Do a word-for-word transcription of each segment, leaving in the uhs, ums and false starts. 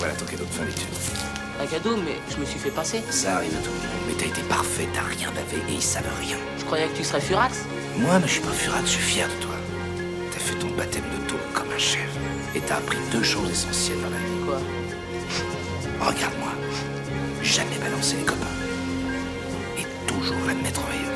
Voilà ton cadeau de fin d'études. Un cadeau, mais je me suis fait passer. Ça arrive à tout le monde, mais t'as été parfait, t'as rien bavé et ils savent rien. Je croyais que tu serais furax. Moi, mais je suis pas furax, je suis fier de toi. T'as fait ton baptême de taupe comme un chef. Et t'as appris deux choses essentielles dans la vie. Quoi? Regarde-moi. Jamais balancer les copains. Et toujours admettre en rayonner.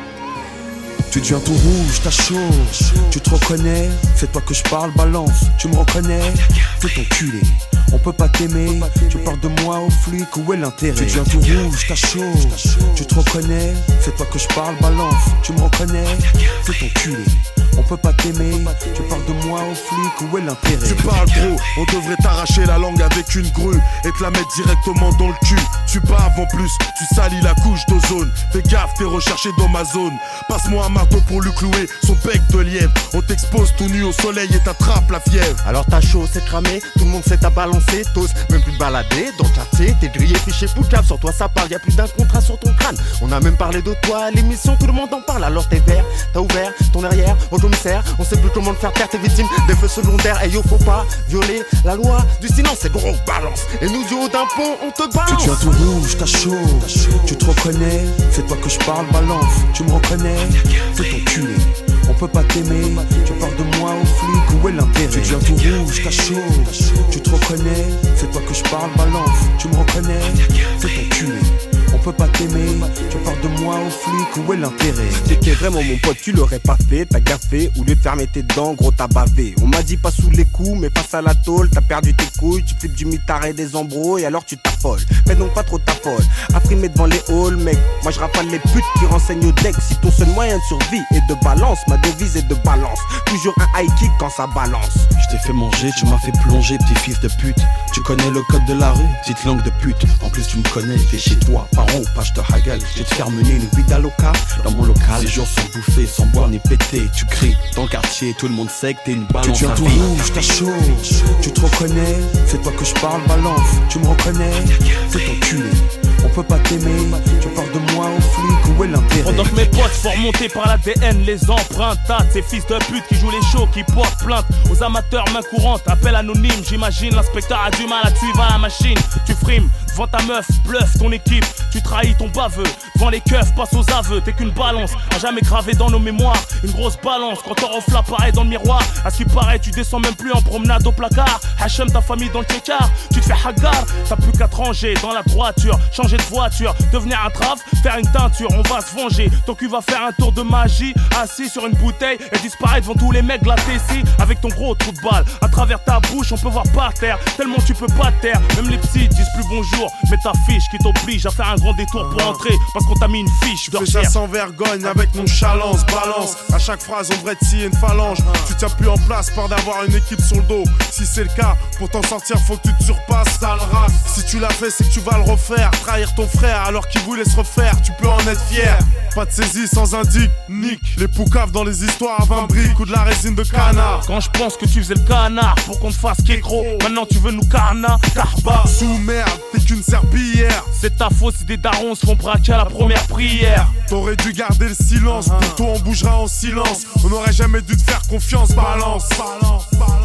Tu deviens tout rouge, t'as chaud. Tu te reconnais, c'est toi que je parle, balance. Tu me reconnais, t'es enculé. On peut pas t'aimer, tu parles de moi au flic, où est l'intérêt? Tu deviens tout rouge, t'as chaud. Tu te reconnais, c'est toi que je parle, balance. Tu me reconnais, t'es enculé. On peut pas t'aimer, tu parles de moi au flic, où est l'intérêt? Tu parles gros, on devrait t'arracher la langue avec une grue et te la mettre directement dans le cul. Tu baves en plus, tu salis la couche d'ozone. Fais gaffe, t'es recherché dans ma zone. Passe-moi un marteau pour lui clouer son bec de lièvre. On t'expose tout nu au soleil et t'attrape la fièvre. Alors t'as chaud, c'est cramé, tout le monde sait t'as balancé. T'oses même plus te balader dans le quartier. T'es grillé, fiché, poucave, sur toi ça parle. Y'a plus d'un contrat sur ton crâne. On a même parlé de toi à l'émission, tout le monde en parle. Alors t'es vert, t'as ouvert ton derrière au commissaire. On sait plus comment le faire taire, t'es victime des feux secondaires. Et yo, faut pas violer la loi du silence, c'est gros balance. Et nous du haut d'un pont, on te balance. Tu deviens tout rouge, t'as chaud. Tu te reconnais, c'est toi que je parle, balance. Tu me reconnais, t'es enculé. On peut pas t'aimer, tu parles de moi au flic, où est l'intérêt? Tu deviens tout rouge, t'as chaud. Tu te reconnais, c'est toi que je parle, balance. Tu me reconnais, t'es enculé. On peut pas t'aimer, tu parles de moi au flic, où est l'intérêt? Si t'étais vraiment mon pote, tu l'aurais pas fait, t'as gaffé. Au lieu de fermer tes dents, gros t'as bavé. On m'a dit pas sous les coups, mais face à la tôle, t'as perdu tes couilles, tu flippes du mitard et des embrouilles, alors tu t'affoles. Fais donc pas trop ta folle, affrimé devant les halls, mec. Moi je rafale les putes qui renseignent au deck. Si ton seul moyen de survie est de balance, ma devise est de balance. Toujours un high kick quand ça balance. Je t'ai fait manger, tu m'as fait plonger, petit fils de pute. Tu connais le code de la rue, petite langue de pute. En plus tu me connais, t'es chez toi, par an, pas je te hagale. Je vais te faire mener une vida loca dans mon local. Ces jours sans bouffer, sans boire ni péter. Tu cries dans le quartier, tout le monde sait que t'es une balance. Tu deviens tout rouge, t'as chaud. Tu te reconnais, c'est toi que je parle, balance. Tu me reconnais, c'est enculé. On peut pas t'aimer, tu parles de moi au flic, où est l'intérêt? Pendant que mes potes font remonter par l'A D N les empreintes, t'as ces fils de pute qui jouent les shows, qui portent plainte aux amateurs main courante, appel anonyme, j'imagine l'inspecteur a du mal à te suivre à la machine. Tu frimes devant ta meuf, bluff ton équipe, tu trahis ton baveux, devant les keufs, passe aux aveux, t'es qu'une balance, à jamais gravé dans nos mémoires, une grosse balance, quand on refle l'appareil dans le miroir, à ce qui paraît tu descends même plus en promenade au placard, Hachem ta famille dans le tchékar, tu te fais hagar, t'as plus qu'à te ranger dans la droiture, changer de voiture, devenir un trave, faire une teinture, on va se venger, ton cul va faire un tour de magie, assis sur une bouteille et disparaître devant tous les mecs de la Tessie, avec ton gros trou de balle, à travers ta bouche on peut voir par terre, tellement tu peux pas taire, même les psys disent plus bonjour, mais ta fiche qui t'oblige à faire un grand détour pour entrer, parce qu'on t'a mis une fiche de fais ça sans vergogne avec mon chalance, balance, à chaque phrase on devrait te scier une phalange, tu tiens plus en place, peur d'avoir une équipe sur le dos, si c'est le cas, pour t'en sortir faut que tu te surpasses, sale race, si tu l'as fait c'est que tu vas le refaire, trahir ton frère alors qu'il voulait se refaire, tu peux en être fier, pas de saisie sans indique, nique, les poucaves dans les histoires à vingt briques ou de la résine de canard. Quand je pense que tu faisais le canard pour qu'on te fasse kékro, maintenant tu veux nous carna, carba. Sous merde, t'es qu'une serpillière. C'est ta faute si des darons se font braquer à la première prière. T'aurais dû garder le silence, pour toi on bougera en silence. On n'aurait jamais dû te faire confiance, balance, balance, balance.